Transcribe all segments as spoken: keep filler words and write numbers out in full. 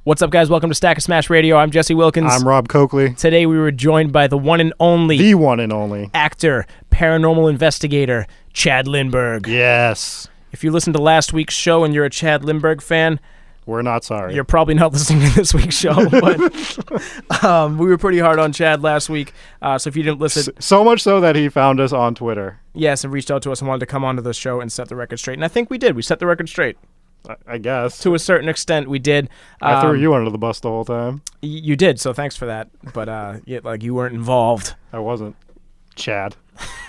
What's up, guys? Welcome to Stack and Smash Radio. I'm Jesse Wilkins. I'm Rob Coakley. Today we were joined by the one and only... The one and only. Actor, paranormal investigator, Chad Lindberg. Yes. If you listened to last week's show and you're a Chad Lindberg fan... We're not sorry. You're probably not listening to this week's show, but um, we were pretty hard on Chad last week, uh, so if you didn't listen... So much so that he found us on Twitter. Yes, and reached out to us and wanted to come onto the show and set the record straight, and I think we did. We set the record straight. I guess. To a certain extent, we did. I um, threw you under the bus the whole time. Y- you did, so thanks for that. But uh, yeah, like you weren't involved. I wasn't. Chad.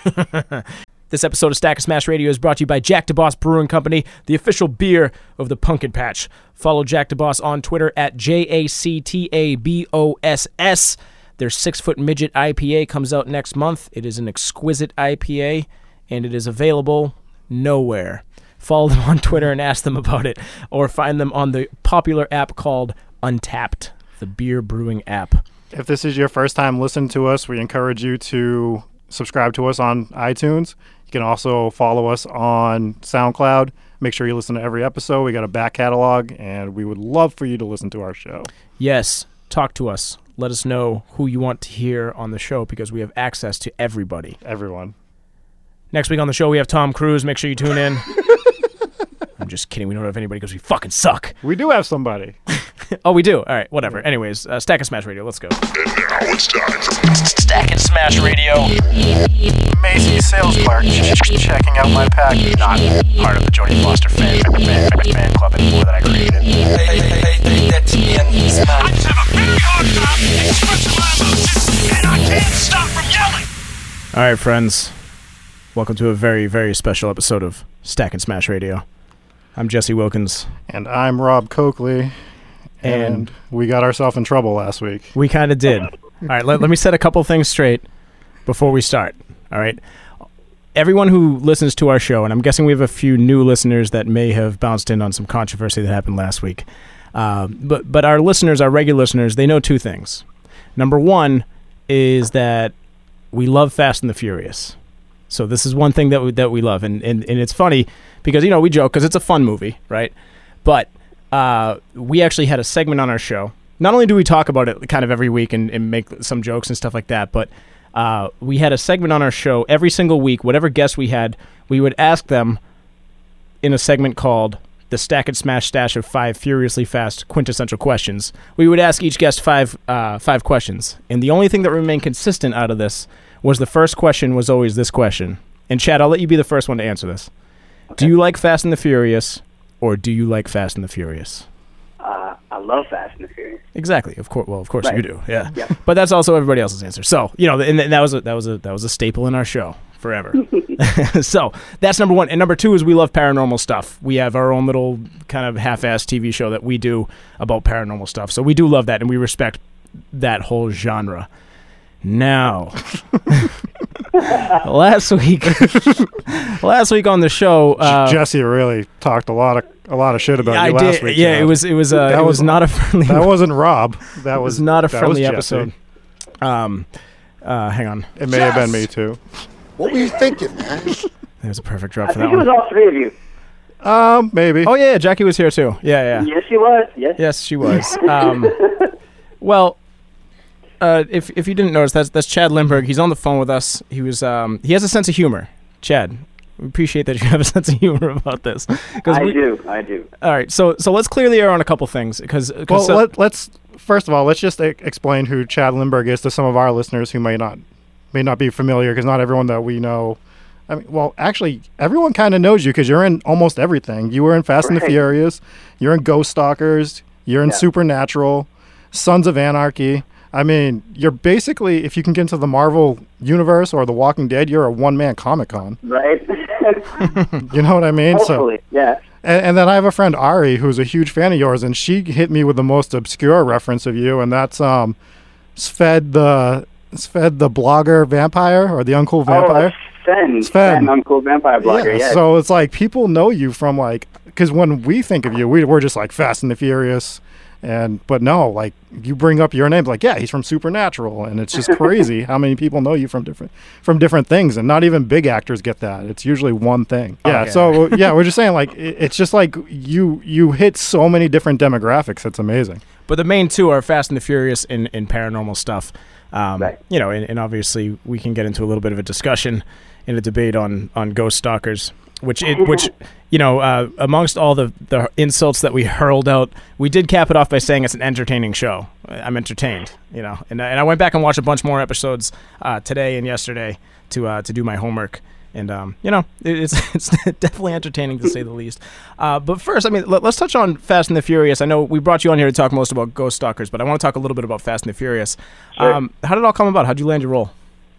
This episode of Stack and Smash Radio is brought to you by Jack DeBoss Brewing Company, the official beer of the Pumpkin Patch. Follow Jack DeBoss on Twitter at J A C T A B O S S. Their Six-Foot Midget I P A comes out next month. It is an exquisite I P A, and it is available nowhere. Follow them on Twitter and ask them about it, or find them on the popular app called Untapped, the beer brewing app. If this is your first time listening to us, we encourage you to subscribe to us on iTunes. You can also follow us on SoundCloud. Make sure you listen to every episode. We got a back catalog, and we would love for you to listen to our show. Yes, talk to us. Let us know who you want to hear on the show, because we have access to everybody. Everyone. Next week on the show, we have Tom Cruise. Make sure you tune in. I'm just kidding. We don't have anybody because we fucking suck. We do have somebody. Oh, we do? All right, whatever. Anyways, uh, Stack and Smash Radio. Let's go. And now it's time for Stack and Smash Radio. Macy's sales clerk ch- checking out my package. Not part of the Jodie Foster fan, fan, fan club anymore that I created. Hey, hey, hey, hey, that's me and he's mine. I just have a very hard time expressing my emotions, and I can't stop from yelling. All right, friends. Welcome to a very, very special episode of Stack and Smash Radio. I'm Jesse Wilkins. And I'm Rob Coakley. And, and we got ourselves in trouble last week. We kind of did. All right, let, let me set a couple things straight before we start. All right. Everyone who listens to our show, and I'm guessing we have a few new listeners that may have bounced in on some controversy that happened last week. Uh, but, but our listeners, our regular listeners, they know two things. Number one is that we love Fast and the Furious. So this is one thing that we, that we love. And, and, and it's funny because, you know, we joke because it's a fun movie, right? But uh, we actually had a segment on our show. Not only do we talk about it kind of every week and, and make some jokes and stuff like that, but uh, we had a segment on our show every single week. Whatever guest we had, we would ask them in a segment called the Stack and Smash Stash of Five Furiously Fast Quintessential Questions. We would ask each guest five uh, five questions. And the only thing that remained consistent out of this was the first question was always this question. And Chad, I'll let you be the first one to answer this. Okay. Do you like Fast and the Furious, or do you like Fast and the Furious? Uh, I love Fast and the Furious. Exactly. Of course. Well, of course right. you do. Yeah. Yep. But that's also everybody else's answer. So you know, and that was a, that was a that was a staple in our show forever. So that's number one. And number two is we love paranormal stuff. We have our own little kind of half-assed T V show that we do about paranormal stuff. So we do love that, and we respect that whole genre. Now, last week, last week on the show, uh, Jesse really talked a lot of a lot of shit about I you last did, week. Yeah, Chad. it was it was uh, that it was, was not a friendly. That wasn't Rob. That was, was not a that friendly was episode. Um, uh, hang on. It may yes. have been me too. What were you thinking, man? There's a perfect drop I for think that it was one. all three of you. Um, maybe. Oh yeah, Jackie was here too. Yeah, yeah. Yes, she was. Yes. Yes, she was. Um, well. Uh, if if you didn't notice, that's that's Chad Lindberg. He's on the phone with us. He was um he has a sense of humor. Chad, we appreciate that you have a sense of humor about this. I we, do. I do. All right, so so let's clear the air on a couple things because well, so, let, let's first of all let's just e- explain who Chad Lindberg is to some of our listeners who may not may not be familiar, because not everyone that we know. I mean, well, actually, everyone kind of knows you because you're in almost everything. You were in Fast right. and the Furious. You're in Ghost Stalkers. You're in yeah. Supernatural, Sons of Anarchy. I mean, you're basically, if you can get into the Marvel universe or The Walking Dead, you're a one-man Comic-Con. Right. You know what I mean? Hopefully, so, yeah. And, and then I have a friend, Ari, who's a huge fan of yours, and she hit me with the most obscure reference of you, and that's um, Sved the Sved the blogger vampire, or the uncool vampire. Oh, Sven. Sven. Sven, uncool vampire blogger, yeah, yes. So it's like people know you from like, because when we think of you, we, we're just like Fast and the Furious. And but no, like you bring up your name, like yeah, he's from Supernatural, and it's just crazy how many people know you from different from different things, and not even big actors get that. It's usually one thing. Yeah. Okay. So yeah, we're just saying like it, it's just like you you hit so many different demographics. It's amazing. but the main two are Fast and the Furious and, and paranormal stuff. Um, Right. You know, and, and obviously we can get into a little bit of a discussion and a debate on, on Ghost Stalkers, which it, which you know, uh, amongst all the, the insults that we hurled out, we did cap it off by saying it's an entertaining show. I'm entertained, you know, and and I went back and watched a bunch more episodes uh, today and yesterday to uh, to do my homework. And, um, you know, it, it's it's definitely entertaining to say the least. Uh, but first, I mean, let, let's touch on Fast and the Furious. I know we brought you on here to talk most about Ghost Stalkers, but I want to talk a little bit about Fast and the Furious. Sure. Um, how did it all come about? How did you land your role?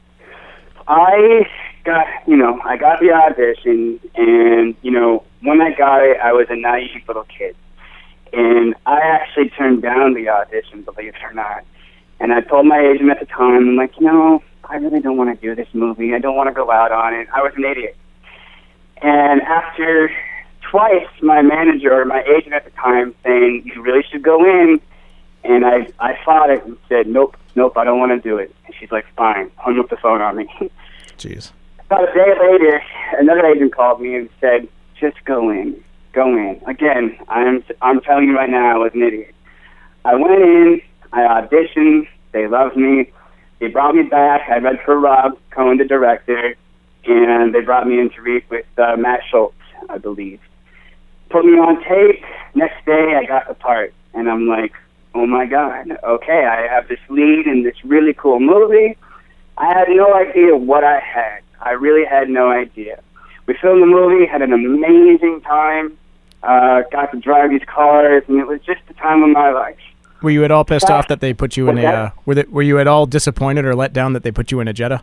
I got, you know, I got the audition, and, you know, when I got it, I was a naive little kid. And I actually turned down the audition, believe it or not. And I told my agent at the time, I'm like, you know, I really don't want to do this movie. I don't want to go out on it. I was an idiot. And after twice, my manager or my agent at the time saying, you really should go in, and I, I fought it and said, nope, nope, I don't want to do it. And she's like, fine, hung up the phone on me. Jeez. About a day later, another agent called me and said, just go in, go in. Again, I'm I'm telling you right now, I was an idiot. I went in, I auditioned, they loved me, they brought me back, I read for Rob Cohen, the director, and they brought me in to read with uh, Matt Schultz, I believe. Put me on tape, next day I got the part, and I'm like, oh my God, okay, I have this lead in this really cool movie. I had no idea what I had. I really had no idea. We filmed the movie, had an amazing time, uh, got to drive these cars, and it was just the time of my life. Were you at all pissed off that they put you in What's a? that? Uh, were they, Were you at all disappointed or let down that they put you in a Jetta?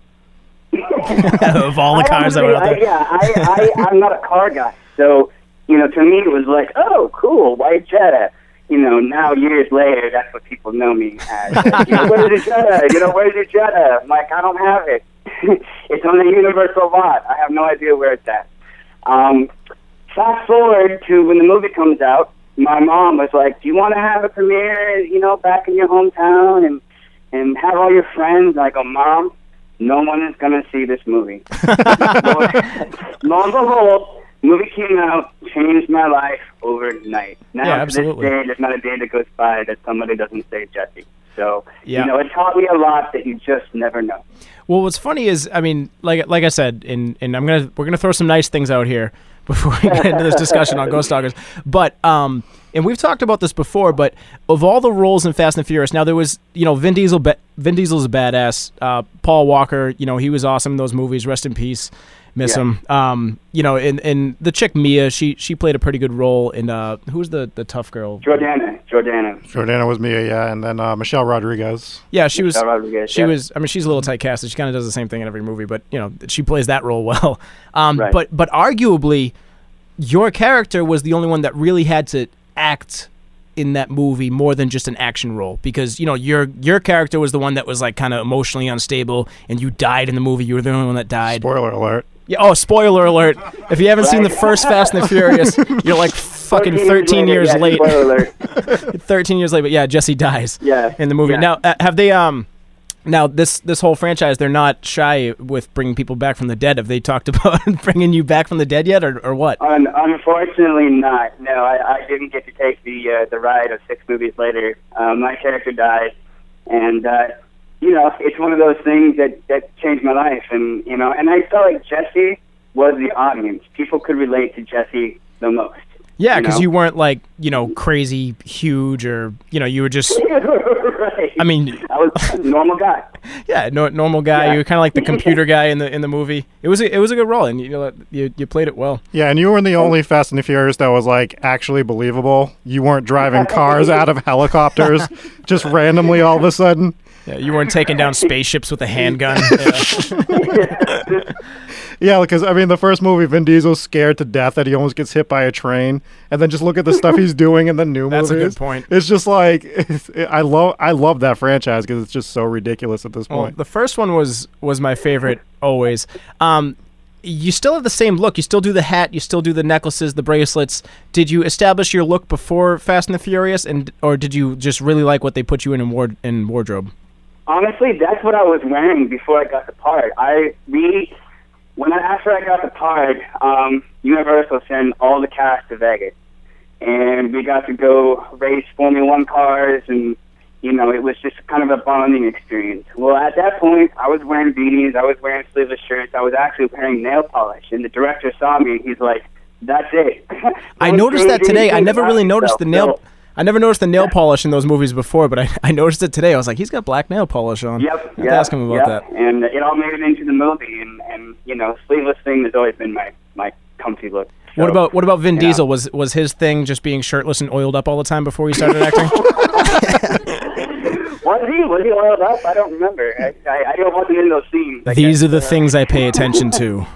Of all the I cars that were out honestly- there. I, yeah, I, I, I'm not a car guy, so you know, to me it was like, oh, cool, white Jetta. You know, now years later, that's what people know me as. Like, you know, where's the Jetta? You know, where's the Jetta? I'm like, I don't have it. It's on the Universal lot. I have no idea where it's at. Um, fast forward to when the movie comes out, my mom was like, do you want to have a premiere, you know, back in your hometown and and have all your friends? I go, Mom, no one is going to see this movie. Lo and behold, movie came out, changed my life overnight. Now, Yeah, to absolutely. this day, there's not a day that goes by that somebody doesn't say Jesse. So, Yeah. you know, it taught me a lot that you just never know. Well, what's funny is, I mean, like like I said, and and I'm gonna we're gonna throw some nice things out here before we get into this discussion on Ghost Stalkers. But um, and we've talked about this before, but of all the roles in Fast and Furious, now there was, you know, Vin Diesel. Ba- Vin Diesel's a badass. Uh, Paul Walker, you know, he was awesome in those movies. Rest in peace. Miss Yeah. him. Um, you know, and, and the chick Mia, she she played a pretty good role in uh, who's the the tough girl? Jordana, Jordana. Jordana was Mia, yeah, and then uh, Michelle Rodriguez. Yeah, she was. Michelle Rodriguez, She yeah. was. I mean, she's a little typecasted. She kind of does the same thing in every movie, but you know, she plays that role well. Um, Right. But but arguably, your character was the only one that really had to act in that movie more than just an action role, because you know your your character was the one that was like kind of emotionally unstable, and you died in the movie. You were the only one that died. Spoiler alert. Yeah, oh, spoiler alert! If you haven't seen the first Fast and the Furious, you're like fucking thirteen years yeah, late. Spoiler alert. thirteen years late, but yeah, Jesse dies. Yeah, in the movie. yeah. Now, uh, have they um, now this this whole franchise, they're not shy with bringing people back from the dead. Have they talked about bringing you back from the dead yet, or or what? Un- unfortunately, not. No, I, I didn't get to take the uh, the ride of six movies later. Uh, my character died, and uh, you know, it's one of those things that that changed my life. And you know, and I felt like Jesse was the audience. People could relate to Jesse the most. Yeah, you because know? you weren't like, you know, crazy huge, or you know, you were just. Right. I mean, I was a normal guy. yeah, no, normal guy. Yeah. You were kind of like the computer guy in the in the movie. It was a, it was a good role, and you know, you you played it well. Yeah, and you were the only Fast and the Furious that was like actually believable. You weren't driving cars out of helicopters just randomly all of a sudden. Yeah, you weren't taking down spaceships with a handgun. Yeah. Yeah, because I mean, the first movie, Vin Diesel's scared to death that he almost gets hit by a train, and then just look at the stuff he's doing in the new That's a movies. good point. It's just like it's, I love I love that franchise because it's just so ridiculous at this Well, point. the first one was was my favorite always. Um, you still have the same look. You still do the hat. You still do the necklaces, the bracelets. Did you establish your look before Fast and the Furious, and or did you just really like what they put you in in, ward, in wardrobe? Honestly, that's what I was wearing before I got the part. I we when I after I got the part, um, Universal sent all the cast to Vegas, and we got to go race Formula One cars, and you know, it was just kind of a bonding experience. Well, at that point, I was wearing beanies, I was wearing sleeveless shirts, I was actually wearing nail polish, and the director saw me, and he's like, "That's it." I noticed that today. I never really noticed the nail. I never noticed the nail polish in those movies before, but I, I noticed it today. I was like, he's got black nail polish on. Yep, I have yep, to ask him about yep. that. And it all made it into the movie, and, and you know, sleeveless thing has always been my, my comfy look. So, What about what about Vin yeah. Diesel? Was was his thing just being shirtless and oiled up all the time before he started acting? Was he? Was he oiled up? I don't remember. I, I, I wasn't in those scenes. I These guess. are the things I pay attention to.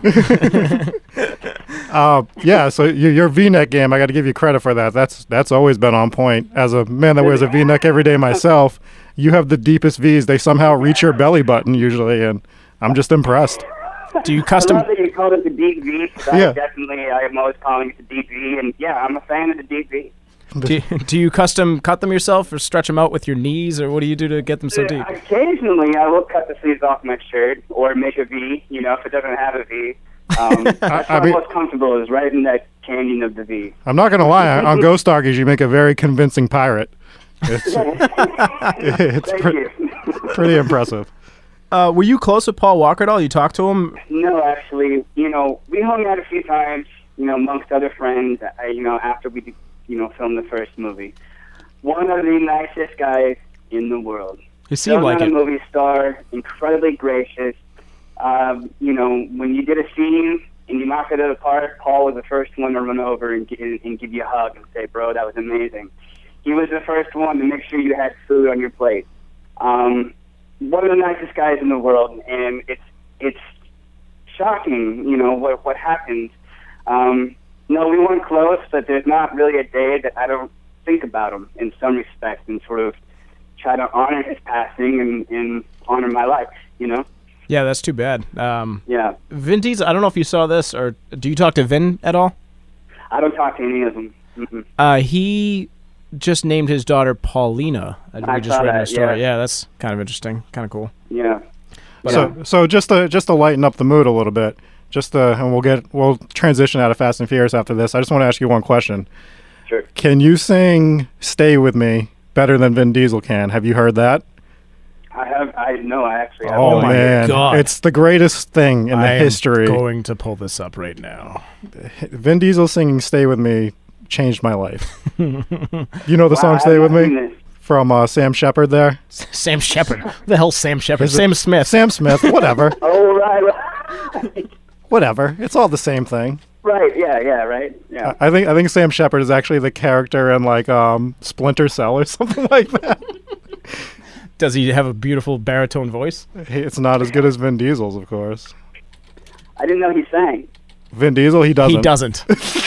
Uh, yeah, so your, your V-neck game, I got to give you credit for that. That's that's always been on point. As a man that wears a V-neck every day myself, you have the deepest V's. They somehow reach your belly button usually, and I'm just impressed. Do you I custom? love that you called it the deep V, because Yeah. I definitely, I am always calling it the deep V, and yeah, I'm a fan of the deep V. Do you, do you custom cut them yourself or stretch them out with your knees, or what do you do to get them so deep? Occasionally, I will cut the sleeves off my shirt or make a V, you know, if it doesn't have a V. Um, that's I where I'm mean- most comfortable, is right in that canyon of the V. I'm not going to lie. On Ghost Darkies, you make a very convincing pirate. It's, it's Thank pre- you. pretty impressive. Uh, were you close with Paul Walker at all? You talked to him? No, actually, you know, we hung out a few times, you know, amongst other friends, uh, you know, after we, you know, filmed the first movie. One of the nicest guys in the world. He seemed Still like not it. a movie star, incredibly gracious. Um, you know, when you did a scene and you knocked it out of the park, Paul was the first one to run over and, gi- and give you a hug and say, "Bro, that was amazing." He was the first one to make sure you had food on your plate. Um, one of the nicest guys in the world, and it's it's shocking, you know, what what happened. Um, no, we weren't close, but there's not really a day that I don't think about him in some respect and sort of try to honor his passing and, and honor my life, you know? Yeah, that's too bad. Um, Yeah. Vin Diesel, I don't know if you saw this, or do you talk to Vin at all? I don't talk to any of them. Mm-mm. Uh, he just named his daughter Paulina. I, I we just saw read in that, a story. yeah. Yeah, that's kind of interesting, kind of cool. Yeah. But, so, uh, so just to just to lighten up the mood a little bit, just to, and we'll get we'll transition out of Fast and Furious after this. I just want to ask you one question. Sure. Can you sing "Stay With Me" better than Vin Diesel can? Have you heard that? I have, I know, I actually have. Oh, Oh my man, God. it's the greatest thing in the I am history. going to pull this up right now. Vin Diesel singing "Stay With Me" changed my life. You know the Wow, song I've "Stay With not Me" seen this. from uh, Sam Shepard there? Sam Shepard. Who the hell's Sam Shepard? Is it- Sam Smith. Sam Smith, whatever. Oh, right, right. Whatever. It's all the same thing. Right, yeah, yeah, right, yeah. I think I think Sam Shepard is actually the character in like um, Splinter Cell or something like that. Does he have a beautiful baritone voice? It's not as good as Vin Diesel's, of course. I didn't know he sang. Vin Diesel, he doesn't. He doesn't.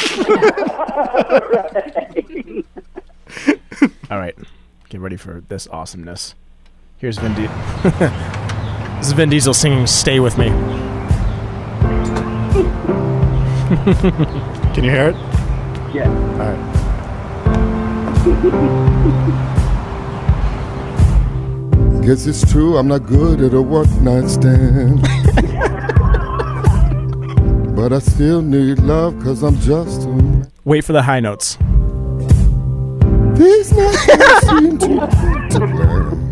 All right, get ready for this awesomeness. Here's Vin Diesel. This is Vin Diesel singing "Stay With Me." Can you hear it? Yeah. All right. Guess it's true, I'm not good at a work night stand. But I still need love, cause I'm just a... Wait for the high notes. These nights don't seem to, to plan.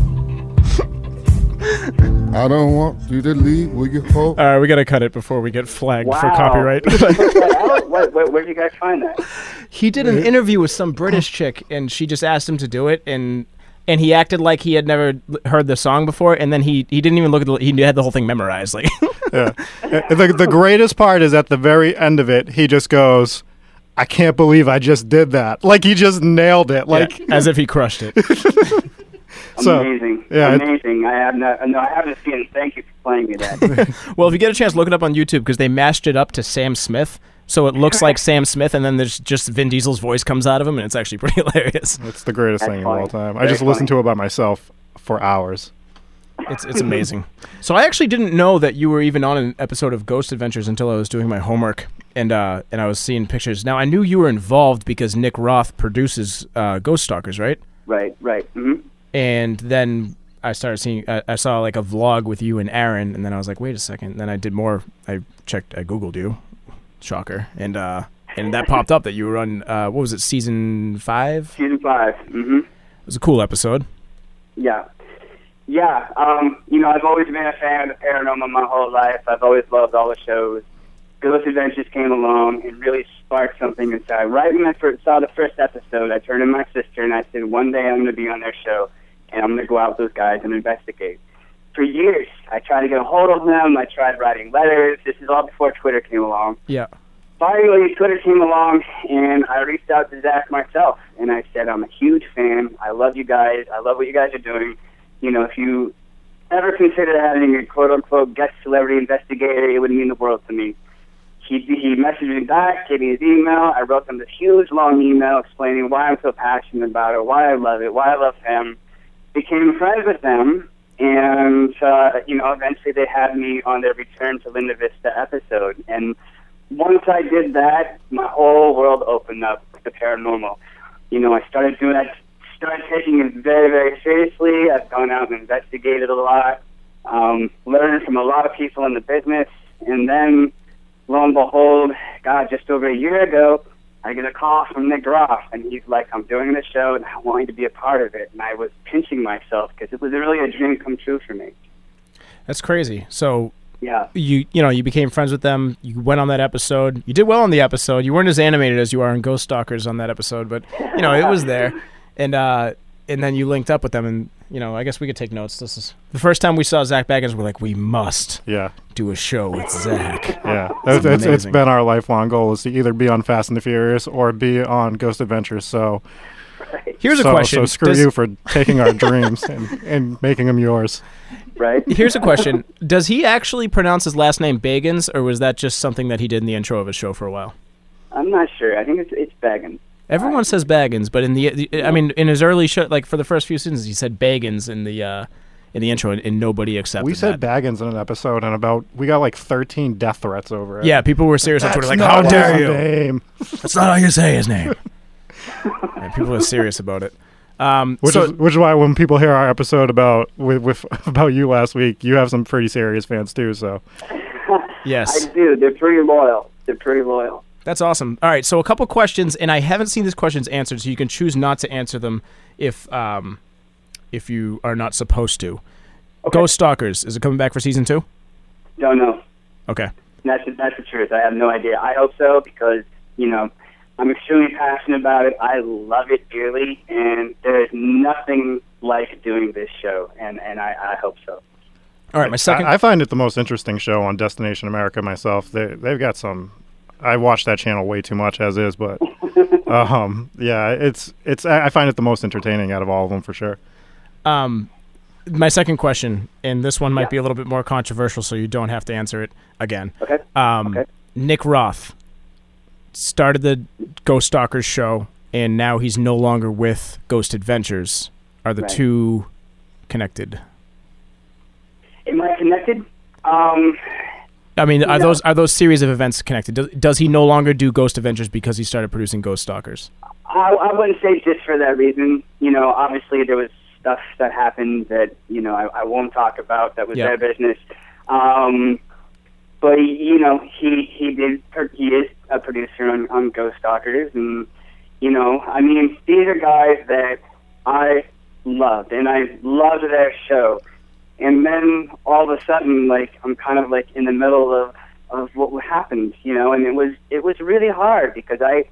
I don't want you to leave, will you hope? All right, we gotta cut it before we get flagged Wow. for copyright. Put that out? Where, where, where did you guys find that? He did an interview with some British chick, and she just asked him to do it, and and he acted like he had never l- heard the song before, and then he, he didn't even look at the he had the whole thing memorized. Like, Yeah. Uh, the, the greatest part is at the very end of it, he just goes, "I can't believe I just did that." Like he just nailed it. Like yeah, as if he crushed it. So, Amazing. yeah, it- Amazing. I have not, no, I haven't seen it. Thank you for playing me that. Well, if you get a chance, look it up on YouTube because they mashed it up to Sam Smith, so it looks like Sam Smith, and then there's just Vin Diesel's voice comes out of him, and it's actually pretty hilarious. it's the greatest That's thing funny. of all time. I Very just listened funny. to it by myself for hours. It's it's amazing. So I actually didn't know that you were even on an episode of Ghost Adventures until I was doing my homework, and uh, and I was seeing pictures. Now I knew you were involved because Nick Roth produces uh, Ghost Stalkers, right? Right, right. Mm-hmm. And then I started seeing, I, I saw like a vlog with you and Aaron, and then I was like, wait a second. And then I did more. I checked, I googled you, shocker, and uh, and that popped up that you were on. Uh, what was it? Season five. Season five. Mm-hmm. It was a cool episode. Yeah. Yeah. Um, you know, I've always been a fan of the paranormal my whole life. I've always loved all the shows. Ghost Adventures came along and really sparked something inside. Right when I first saw the first episode, I turned to my sister and I said, one day I'm going to be on their show, and I'm going to go out with those guys and investigate. For years, I tried to get a hold of them. I tried writing letters. This is all before Twitter came along. Yeah. Finally, Twitter came along, and I reached out to Zach myself, and I said, I'm a huge fan. I love you guys. I love what you guys are doing. You know, if you ever consider having a quote-unquote guest celebrity investigator, it would mean the world to me. He, he messaged me back, gave me his email. I wrote them this huge, long email explaining why I'm so passionate about it, why I love it, why I love him. Became friends with them, and, uh, you know, eventually they had me on their Return to Linda Vista episode. And once I did that, my whole world opened up with the paranormal. You know, I started doing that, started taking it very, very seriously. I've gone out and investigated a lot, um, learned from a lot of people in the business, and then, lo and behold, God, just over a year ago, I get a call from Nick Groff, and he's like, I'm doing this show, and I want you to be a part of it. And I was pinching myself because it was really a dream come true for me. That's crazy. So yeah, you you know, you became friends with them. You went on that episode. You did well on the episode. You weren't as animated as you are in Ghost Stalkers on that episode, but, you know, it was there. And uh, and then you linked up with them, and, you know, I guess we could take notes. This is the first time we saw Zach Baggins. We're like, we must Yeah. do a show with Zach. Yeah. That's It's, it's, it's amazing. been our lifelong goal is to either be on Fast and the Furious or be on Ghost Adventures. So Here's a so, question. So screw Does- you for taking our dreams and, and making them yours. right? Here's a question. Does he actually pronounce his last name Bagans, or was that just something that he did in the intro of his show for a while? I'm not sure. I think it's it's Baggins. Everyone says Baggins, but in the, the I mean, in his early show, like for the first few seasons, he said Bagans in the uh, in the intro, and, and nobody accepted We said that. Baggins in an episode, and about we got like thirteen death threats over it. Yeah, people were serious on Twitter, like, That's "How not dare his you? name." That's not how you say his name." Yeah, people are serious about it. Um, Which so is which is why when people hear our episode about with, with about you last week, you have some pretty serious fans too. So yes, I do. They're pretty loyal. They're pretty loyal. that's awesome. All right, so a couple questions, and I haven't seen these questions answered, so you can choose not to answer them if um, if you are not supposed to. Okay. Ghost Stalkers, is it coming back for season two? Don't know. Okay. That's that's the truth. I have no idea. I hope so because, you know, I'm extremely passionate about it. I love it dearly, and there is nothing like doing this show, and, and I, I hope so. All right, my second. I, I find it the most interesting show on Destination America myself. They they've got some. I watch that channel way too much as is, but um, yeah, it's it's. I I find it the most entertaining out of all of them for sure. Um, my second question, and this one might Yeah. be a little bit more controversial, so you don't have to answer it again. Okay. Um, Okay. Nick Roth started the Ghost Stalkers show, and now he's no longer with Ghost Adventures. Are the Right. two connected? Am I connected? Um, I mean, are No. those are those series of events connected? Does, does he no longer do Ghost Adventures because he started producing Ghost Stalkers? I, I wouldn't say just for that reason. You know, obviously there was stuff that happened that, you know, I, I won't talk about. That was Yeah. their business. Um, but, you know, he he did he is a producer on, on Ghost Stalkers, and, you know, I mean, these are guys that I loved, and I loved their show. And then all of a sudden, like, I'm kind of like in the middle of, of what happened, you know, and it was it was really hard because I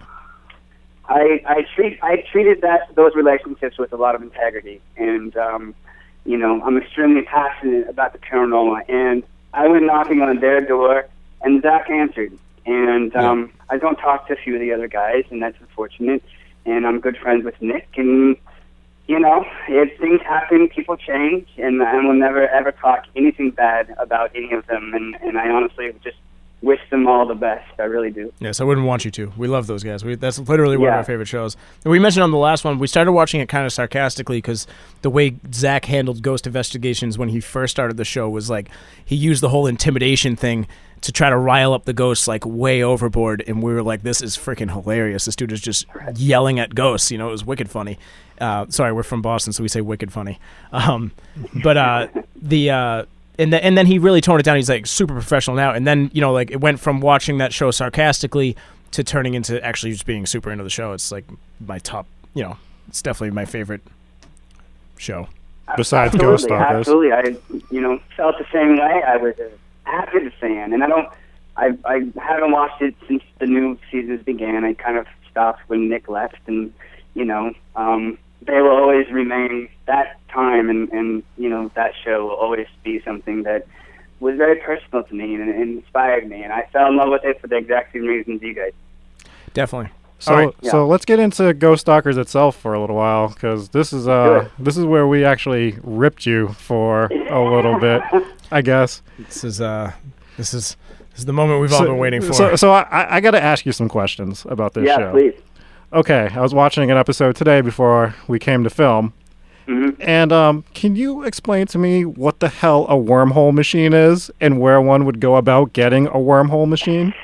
I I treat I treated that those relationships with a lot of integrity, and um, you know, I'm extremely passionate about the paranormal, and I went knocking on their door, and Zach answered, and um, I don't talk to a few of the other guys, and that's unfortunate, and I'm good friends with Nick, and you know, if things happen, people change, and I will never ever talk anything bad about any of them, and, and I honestly just wish them all the best. I really do. Yes, I wouldn't want you to. We love those guys. We, that's literally one of Yeah. our favorite shows. And we mentioned on the last one, we started watching it kind of sarcastically because the way Zach handled Ghost Investigations when he first started the show was like he used the whole intimidation thing to try to rile up the ghosts like way overboard, and we were like, this is freaking hilarious. This dude is just yelling at ghosts. You know, it was wicked funny. Uh, sorry, we're from Boston, so we say wicked funny. Um, but uh, the... Uh, And, the, and then he really toned it down. He's like super professional now. And then, you know, like it went from watching that show sarcastically to turning into actually just being super into the show. It's like my top, you know, it's definitely my favorite show. Besides absolutely, Ghost Stalkers. Absolutely. I, you know, felt the same way. I was an avid fan, and I don't, I, I haven't watched it since the new seasons began. I kind of stopped when Nick left, and, you know, um, they will always remain that time, and, and, you know, that show will always be something that was very personal to me and, and inspired me, and I fell in love with it for the exact same reasons you guys. Definitely. So, All right. so Yeah. let's get into Ghost Stalkers itself for a little while, because this is uh this is where we actually ripped you for a little bit, I guess. This is uh, this is this is the moment we've all been waiting for. So, so I, I got to ask you some questions about this Yeah, show. please. Okay, I was watching an episode today before we came to film, Mhm. and um, can you explain to me what the hell a wormhole machine is, and where one would go about getting a wormhole machine?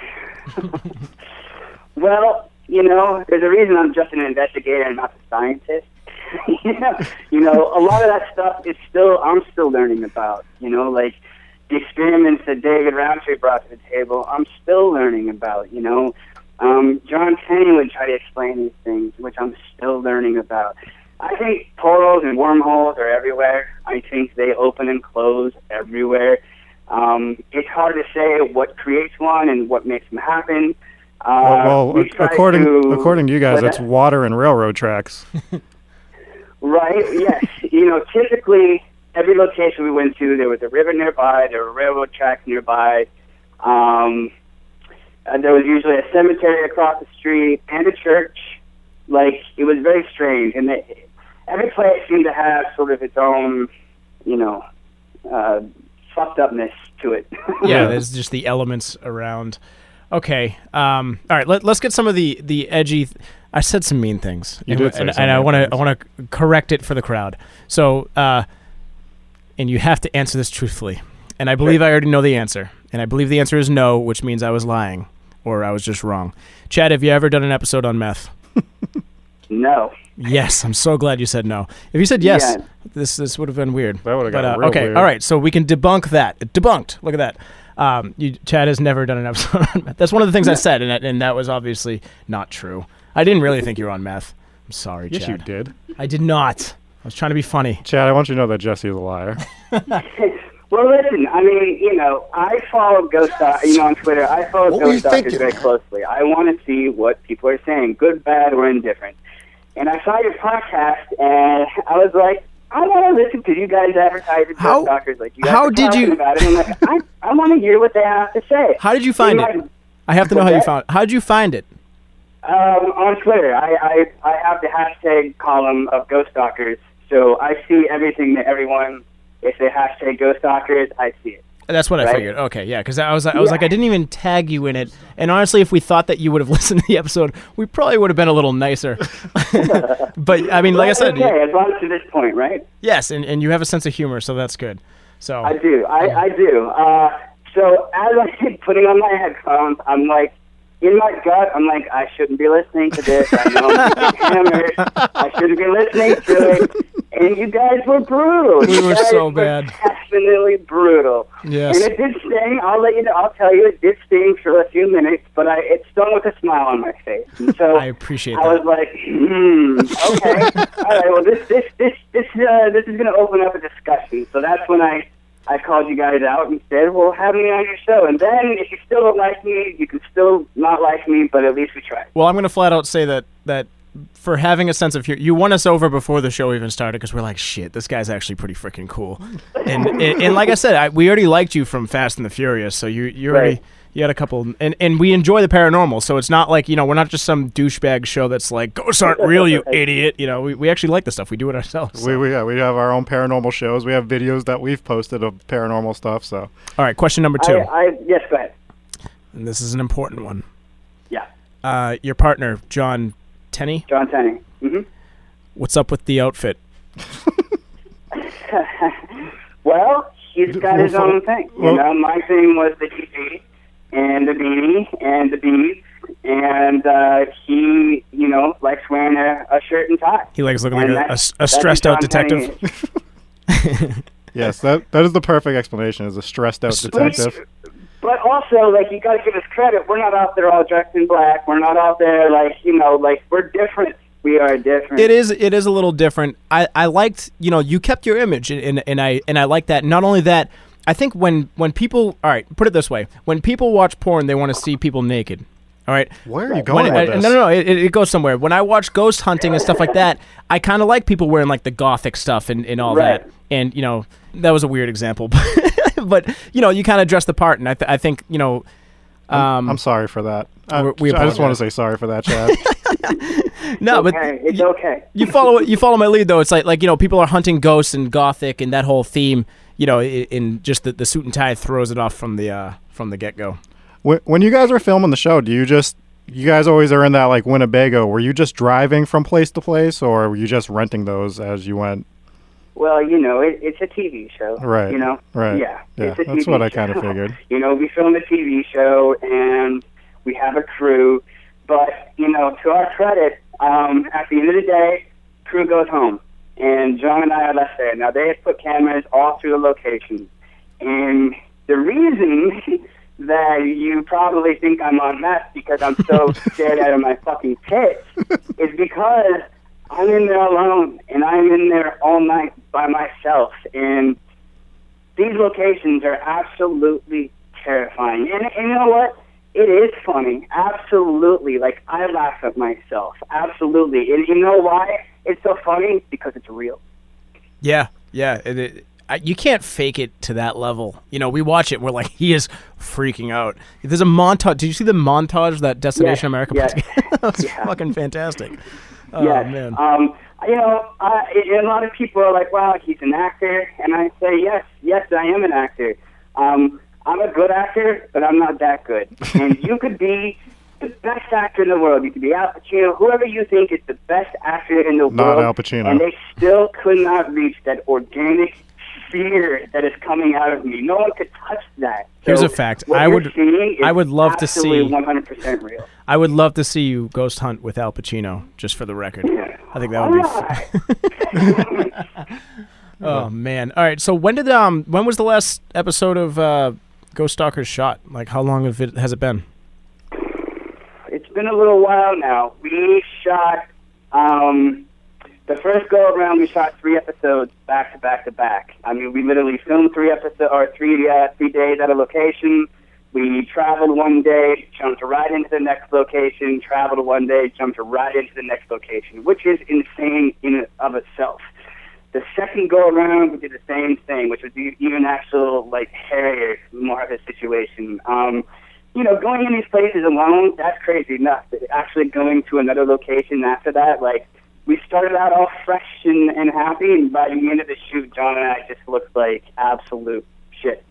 Well, you know, there's a reason I'm just an investigator and not a scientist. you know, you know, a lot of that stuff is still, I'm still learning about, you know, like the experiments that David Roundtree brought to the table, I'm still learning about, you know. Um, John Tenney would try to explain these things, which I'm still learning about. I think portals and wormholes are everywhere. I think they open and close everywhere. Um, it's hard to say what creates one and what makes them happen. Uh, well, well we try according to- according to you guys, What's that's that? water and railroad tracks. Right, yes. You know, typically, every location we went to, there was a river nearby, there were railroad tracks nearby. Um, and there was usually a cemetery across the street and a church. Like, it was very strange. And they, every place seemed to have sort of its own, you know, uh, fucked upness to it. Yeah, there's just the elements around. Okay. Um, all right. Let, let's get some of the the edgy. Th- I said some mean things, You and, did say and, some and I mean want to things. I want to correct it for the crowd. So, uh, and you have to answer this truthfully. And I believe I already know the answer. And I believe the answer is no, which means I was lying or I was just wrong. Chad, have you ever done an episode on meth? No. Yes, I'm so glad you said no. If you said yes, Yeah. this this would have been weird. That would've But, got uh, real okay, weird. all right. So we can debunk that. Debunked. Look at that. Um, you, Chad has never done an episode on meth. That's one of the things I said, and that, and that was obviously not true. I didn't really think you were on meth. I'm sorry, Yes, Chad. you did. I did not. I was trying to be funny. Chad, I want you to know that Jesse is a liar. Well, listen, I mean, you know, I follow Ghost Stalkers, you know, on Twitter, I follow What were you Ghost Stalkers thinking? very closely. I want to see what people are saying, good, bad, or indifferent. And I saw your podcast, and I was like, I want to listen to you guys advertise your How- Ghost Stalkers. Like, you guys how are did talking you- about it. I'm like, I, I want to hear what they have to say. How did you find You it? might- I have to know how you What's that? found it. How did you find it? Um, on Twitter, I, I, I have the hashtag column of Ghost Stalkers, so I see everything that everyone, if they hashtag Ghost Stalkers, I see it. That's what I Right. figured. Okay, yeah, because I was, I was Yeah. like, I didn't even tag you in it. And honestly, if we thought that you would have listened to the episode, we probably would have been a little nicer. But I mean, like I said, okay, as long as to this point, right? yes, and, and you have a sense of humor, so that's good. So I do. I, I do. Uh, so as I'm putting on my headphones, I'm like, in my gut, I'm like, I shouldn't be listening to this. I know I'm gonna get hammered. I shouldn't be listening to it. And you guys were brutal. We You were guys so bad. Definitely brutal. Yes. And it did sting. I'll let you know. I'll tell you, it did sting for a few minutes, but I it stung with a smile on my face. And so I appreciate I was that. like, hmm, okay, all right. Well, this this this this uh, this is going to open up a discussion. So that's when I I called you guys out and said, well, have me on your show. And then if you still don't like me, you can still not like me, but at least we tried. Well, I'm going to flat out say that that for having a sense of humor, you won us over before the show even started because we're like, shit, this guy's actually pretty freaking cool. And, and and like I said, I, we already liked you from Fast and the Furious, so you you already Right. you had a couple, and and we enjoy the paranormal, so it's not like, you know, we're not just some douchebag show that's like, ghosts aren't real, you idiot. You know, we, we actually like the stuff. We do it ourselves. We so. we, yeah, we have our own paranormal shows. We have videos that we've posted of paranormal stuff. So All right, question number two, I, I yes, go ahead. and this is an important one. Yeah, Uh, your partner, John Tenney, John Tenney. Mm-hmm. what's up with the outfit? Well, he's got his own thing. You well- know, my thing was the T V and the beanie and the beads, and uh, he, you know, likes wearing a, a shirt and tie. He likes looking And like a, a, that's- a that's stressed John out Tenney detective. is. yes, that that is the perfect explanation. Is a stressed out detective. Which, But also, like, you got to give us credit. We're not out there all dressed in black. We're not out there, like, you know, like, we're different. We are different. It is. It is a little different. I, I liked, you know, you kept your image, and and I and I like that. Not only that, I think when when people, all right, put it this way: when people watch porn, they want to see people naked. All right. Where are you going When, with I, this? No, no, no. It, it goes somewhere. When I watch ghost hunting and stuff like that, I kind of like people wearing like the gothic stuff and, and all Right. that. And you know, that was a weird example, but, but you know, you kind of dress the part, and I, th- I think you know. Um, I'm sorry for that. I, we- we I just want apologize. to say sorry for that, Chad. no, but Okay, it's you, okay. you follow you follow my lead though. It's like like you know, people are hunting ghosts and gothic and that whole theme. You know, in, in just the, the suit and tie throws it off from the uh, from the get go. when, when you guys were filming the show, do you just you guys always are in that like Winnebago? Were you just driving from place to place, or were you just renting those as you went? Well, you know, it, it's a T V show. Right, You know? right. Yeah. Yeah, it's a that's T V what I show. kinda figured. You know, we film a T V show, and we have a crew. But, you know, to our credit, um, at the end of the day, crew goes home. And John and I are left there. Now, they have put cameras all through the location. And the reason that you probably think I'm on meth because I'm so scared out of my fucking tits is because I'm in there alone, and I'm in there all night by myself. And these locations are absolutely terrifying. And, and you know what? It is funny. Absolutely. Like, I laugh at myself. Absolutely. And you know why it's so funny? Because it's real. Yeah, yeah. It, it, I, you can't fake it to that level. You know, we watch it, and we're like, he is freaking out. There's a montage. Did you see the montage that Destination Yes, America yes. put together? That was Yeah. fucking fantastic. Oh, yes. man. Um, you know, I, a lot of people are like, wow, he's an actor. And I say, yes, yes, I am an actor. Um, I'm a good actor, but I'm not that good. And you could be the best actor in the world. You could be Al Pacino, whoever you think is the best actor in the Not world. Al Pacino. And they still could not reach that organic fear that is coming out of me. No one could touch that. Here's So a fact. what I you're would- seeing is I would love to absolutely see- one hundred percent real. I would love to see you ghost hunt with Al Pacino, just for the record. I think that would be fun. Oh, man. All right, so when did um when was the last episode of uh, Ghost Stalkers shot? Like, how long have it, has it been? It's been a little while now. We shot um, the first go around. We shot three episodes back to back to back. I mean, we literally filmed three episodes or three uh, three days at a location. We traveled one day, jumped right into the next location. Traveled one day, jumped right into the next location, which is insane in and of itself. The second go around, we did the same thing, which was e- even actual like hairier, more of a situation. Um, you know, going in these places alone, that's crazy enough. But actually going to another location after that, like, we started out all fresh and, and happy, and by the end of the shoot, John and I just looked like absolute shit.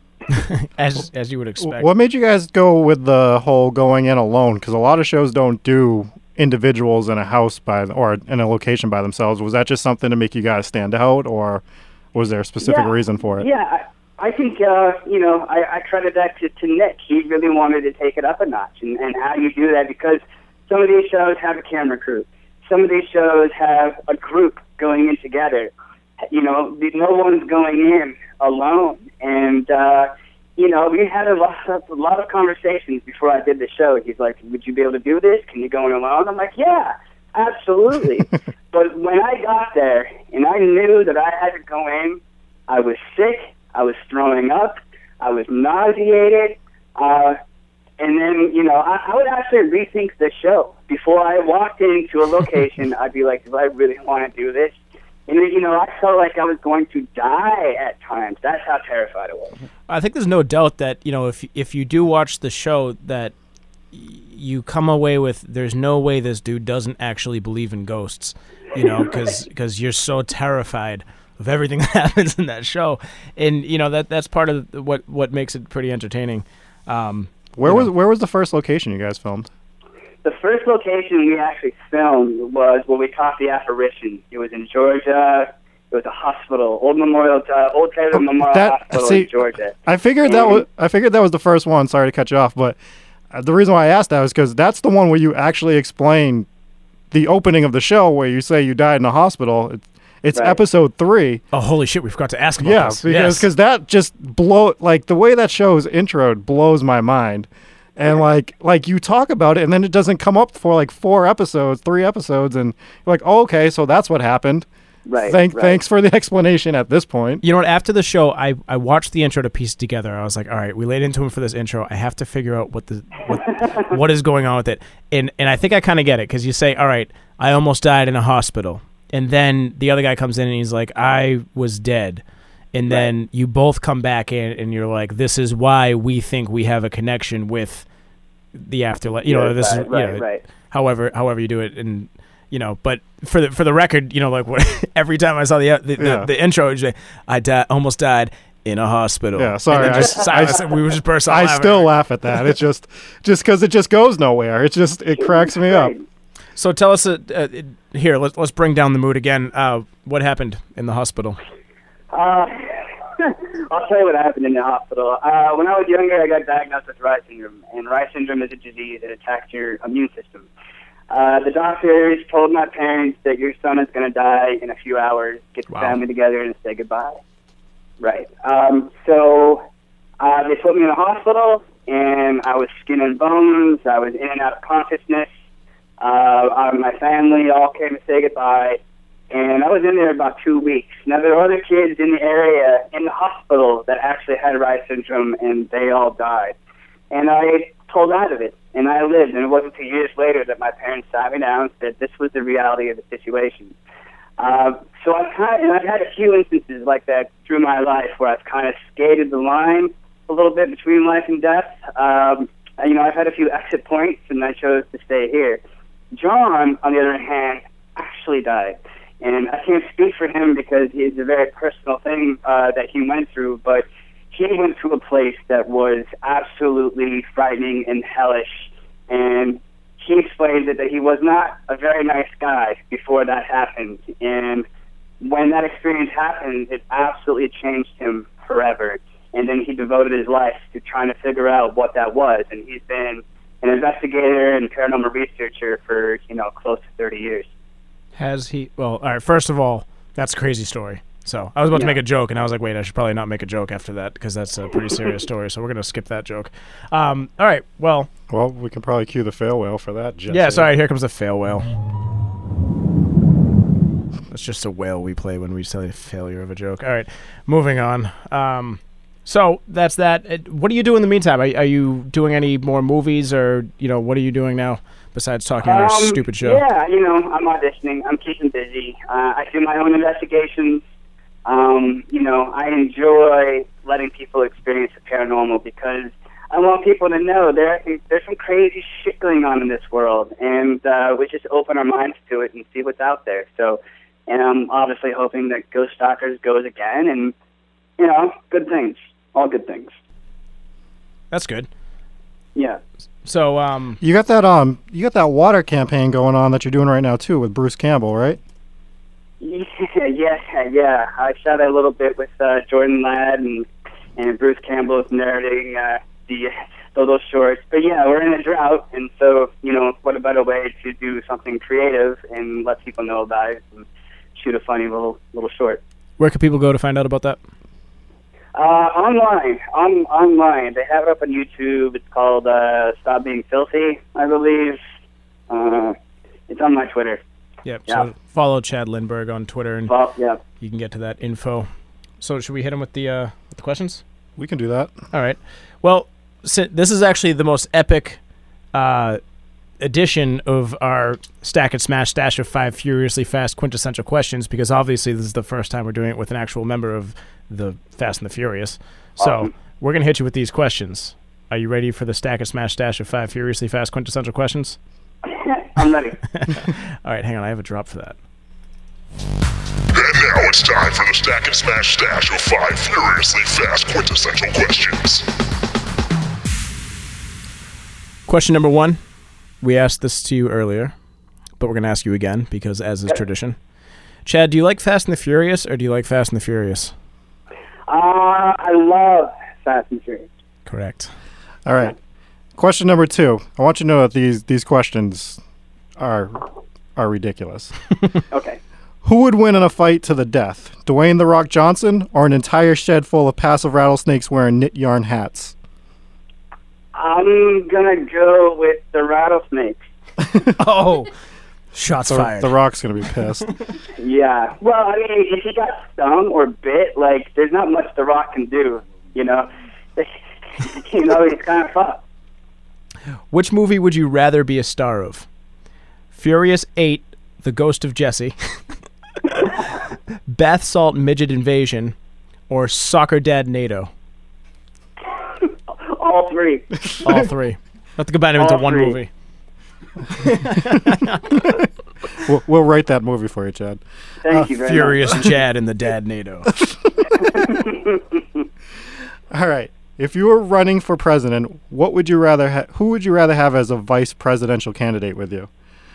As as you would expect. What made you guys go with the whole going in alone? Because a lot of shows don't do individuals in a house by or in a location by themselves. Was that just something to make you guys stand out, or was there a specific Yeah. reason for it? Yeah, I, I think, uh, you know, I, I credit that to, to Nick. He really wanted to take it up a notch, and, and how you do that, because some of these shows have a camera crew. Some of these shows have a group going in together. You know, no one's going in alone. And, uh, you know, we had a lot, of, a lot of conversations before I did the show. He's like, would you be able to do this? Can you go in alone? I'm like, yeah, absolutely. But when I got there and I knew that I had to go in, I was sick, I was throwing up, I was nauseated, uh, and then, you know, I, I would actually rethink the show. Before I walked into a location, I'd be like, do I really want to do this? And then, you know, I felt like I was going to die at times. That's how terrified I was. I think there's no doubt that, you know, if if you do watch the show, that y- you come away with, there's no way this dude doesn't actually believe in ghosts, you know, because you're so terrified of everything that happens in that show. And, you know, that that's part of what, what makes it pretty entertaining. Um, Where you was know. where was the first location you guys filmed? The first location we actually filmed was where we caught the apparition. It was in Georgia. It was a hospital, Old Memorial, uh, Old Taylor Memorial that- Hospital see, in Georgia. I figured that And- was I figured that was the first one. Sorry to cut you off, but uh, the reason why I asked that was because that's the one where you actually explain the opening of the show, where you say you died in a hospital. It, It's Right. episode three. Oh, holy shit! We forgot to ask about Yeah, this. because Yes. cause that just blow like the way that show is introed blows my mind, and like like you talk about it and then it doesn't come up for like four episodes, three episodes, and you're like, oh, okay, so that's what happened. Right. Thank right. thanks for the explanation at this point. You know what? After the show, I, I watched the intro to piece it together. I was like, all right, we laid into him for this intro. I have to figure out what the what, what is going on with it. And and I think I kind of get it because you say, all right, I almost died in a hospital, and then the other guy comes in and he's like, I was dead, and then Right. you both come back in and you're like, this is why we think we have a connection with the afterlife. You know, Yeah, this right, is you right, know, right. however however you do it and. You know, but for the for the record, you know, like what, every time I saw the the, Yeah. the, the intro, it was like, I di- almost died in a hospital. Yeah, sorry, And then I- just silence, and we were just burst out I laughing. still laugh at that. It's just just because it just goes nowhere. It just it cracks me up. Right. So tell us, uh, uh, here, let's let's bring down the mood again. Uh, what happened in the hospital? Uh, I'll tell you what happened in the hospital. Uh, when I was younger, I got diagnosed with Reye syndrome, and Reye syndrome is a disease that attacks your immune system. Uh, the doctors told my parents that your son is going to die in a few hours. Get the Wow. family together and say goodbye. Right. Um, so uh, they put me in the hospital, and I was skin and bones. I was in and out of consciousness. Uh, uh, my family all came to say goodbye, and I was in there about two weeks. Now, there were other kids in the area, in the hospital, that actually had Reye syndrome, and they all died. And I pulled out of it, and I lived. And it wasn't two years later that my parents sat me down and said this was the reality of the situation. Uh, so I've kind of, and I've had a few instances like that through my life where I've kind of skated the line a little bit between life and death. Um, you know, I've had a few exit points, and I chose to stay here. John, on the other hand, actually died. And I can't speak for him because it's a very personal thing uh, that he went through, but he went to a place that was absolutely frightening and hellish, and he explained that, that he was not a very nice guy before that happened, and when that experience happened, it absolutely changed him forever, and then he devoted his life to trying to figure out what that was, and he's been an investigator and paranormal researcher for, you know, close to thirty years. Has he? Well, all right. First of all, that's a crazy story. So I was about to Yeah. make a joke, and I was like, wait, I should probably not make a joke after that because that's a pretty serious story. So we're gonna skip that joke. Um, all right. Well, Well, we can probably cue the fail whale for that. Jesse. yeah. Sorry. Here comes the fail whale. That's just a whale we play when we say a failure of a joke. All right. Moving on. Um, so that's that. Uh, What do you do in the meantime? Are, are you doing any more movies, or you know, what are you doing now besides talking on your Um, stupid show? Yeah, you know, I'm auditioning. I'm keeping busy. Uh, I do my own investigations. Um, you know, I enjoy letting people experience the paranormal because I want people to know there there's some crazy shit going on in this world, and uh, we just open our minds to it and see what's out there. So, and I'm obviously hoping that Ghost Stalkers goes again, and you know, good things, all good things. That's good. Yeah. So, um, You got that um you got that water campaign going on that you're doing right now too with Bruce Campbell, right? Yeah, yeah, yeah. I shot a little bit with uh, Jordan Ladd and and Bruce Campbell is narrating uh, the those shorts. But yeah, we're in a drought, and so you know, what a better way to do something creative and let people know about it and shoot a funny little little short. where can people go to find out about that? Uh, online, on online. They have it up on YouTube. It's called uh, Stop Being Filthy, I believe. Uh, it's on my Twitter. Yep. Yeah. So follow Chad Lindbergh on Twitter, and Well, yeah. you can get to that info. So should we hit him with the uh, with the questions? We can do that. All right. Well, si- this is actually the most epic uh, edition of our Stack and Smash stash of five furiously fast quintessential questions, because obviously this is the first time we're doing it with an actual member of the Fast and the Furious. So Awesome. we're gonna hit you with these questions. Are you ready for the Stack and Smash stash of five furiously fast quintessential questions? I'm ready. All right, hang on. I have a drop for that. And now it's time for the Stack and Smash stash of five furiously fast quintessential questions. Question number one. We asked this to you earlier, but we're going to ask you again because, as is tradition. Chad, do you like Fast and the Furious, or do you like Fast and the Furious? Uh, I love Fast and Furious. Correct. All right. Question number two. I want you to know that these these questions are are ridiculous. Okay. Who would win in a fight to the death? Dwayne The Rock Johnson or an entire shed full of passive rattlesnakes wearing knit yarn hats? I'm gonna go with the rattlesnakes. Oh, shots The, fired. the Rock's going to be pissed. Yeah. Well, I mean, if he got stung or bit, like, there's not much The Rock can do, you know? You know, he's kind of fucked. Which movie would you rather be a star of? Furious eight, The Ghost of Jesse, Bath Salt Midget Invasion, or Soccer Dad NATO? All three. All three. Let's combine them into All one three. movie. we'll, we'll write that movie for you, Chad. Thank you very Furious Chad and the Dad NATO. All right. If you were running for president, what would you rather ha- who would you rather have as a vice presidential candidate with you?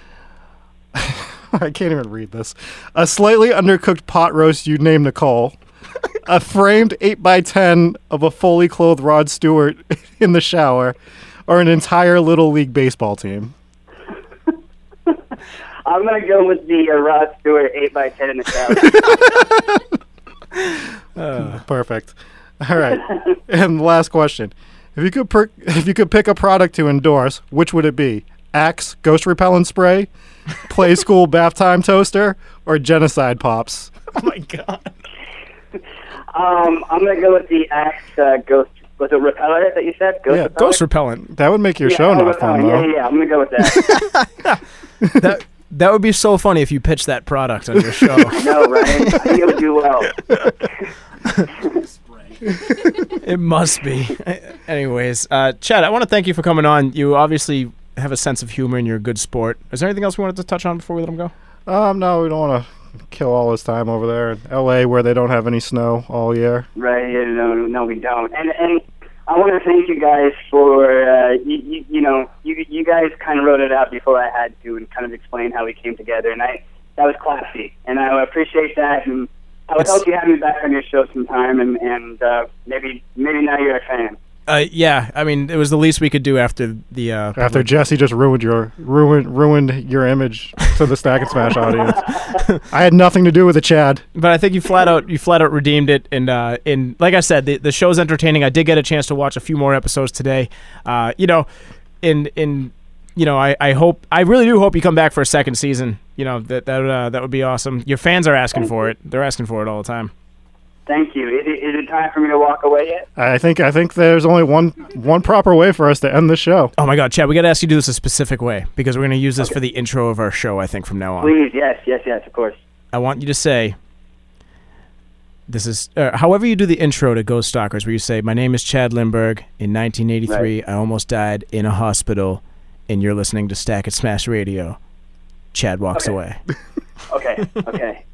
I can't even read this. A slightly undercooked pot roast you'd name Nicole. A framed eight by ten of a fully clothed Rod Stewart in the shower. Or an entire Little League baseball team. much. I'm going to go with the uh, Rod Stewart eight by ten in the shower. Uh, perfect. All right. And last question. If you could per- if you could pick a product to endorse, which would it be? Axe ghost repellent spray, Play School bath time toaster, or Genocide Pops? Oh my god. Um, I'm going to go with the Axe uh, Ghost. Was it Repeller that you said? Ghost Yeah, Repeller? Ghost repellent. That would make your Yeah, show oh, not fun, Repeller. though. Yeah, yeah, yeah. I'm going to go with that. That that would be so funny if you pitched that product on your show. I know, right? I think it would do well. It must be. Anyways, uh, Chad, I want to thank you for coming on. You obviously have a sense of humor and you're a good sport. Is there anything else we wanted to touch on before we let him go? Um, no, we don't want to kill all his time over there in L A where they don't have any snow all year. Right? Yeah, no, no, we don't. And and I want to thank you guys for uh, you, you, you know you you guys kind of wrote it out before I had to and kind of explain how we came together, and I that was classy, and I appreciate that. And I would It's- hope you have me back on your show sometime, and and uh, maybe maybe now you're a fan. Uh, yeah, I mean, it was the least we could do after the. Uh, After Jesse just ruined your ruined ruined your image to the Stack and Smash audience. I had nothing to do with it, Chad. But I think you flat out you flat out redeemed it, and uh, and like I said, the the show's entertaining. I did get a chance to watch a few more episodes today. Uh, you know, in in you know, I, I hope I really do hope you come back for a second season. You know that that uh, that would be awesome. Your fans are asking for it. They're asking for it all the time. Thank you. Is it, is it time for me to walk away yet? I think I think there's only one one proper way for us to end the show. Oh my God, Chad, we got to ask you to do this a specific way because we're going to use this for the intro of our show. I think from now on, Please, yes, yes, yes, of course. I want you to say. This is uh, however you do the intro to Ghost Stalkers, where you say, "My name is Chad Lindberg. In nineteen eighty-three, Right. I almost died in a hospital, and you're listening to Stack and Smash Radio." Chad walks Okay. away. Okay, okay.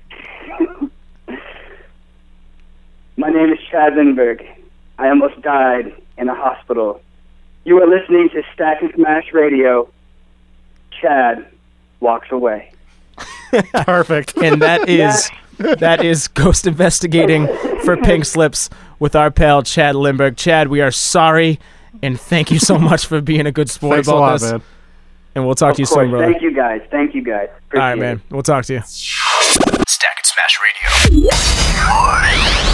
My name is Chad Lindberg. I almost died in a hospital. You are listening to Stack and Smash Radio. Chad walks away. Perfect. And that is that is Ghost Investigating for Pink Slips with our pal Chad Lindberg. Chad, we are sorry, and thank you so much for being a good sport Thanks about a lot, this. man. And we'll talk Of to you course. soon, brother. Thank you guys. Thank you guys. Appreciate All right, man. it. We'll talk to you. Stack and Smash Radio.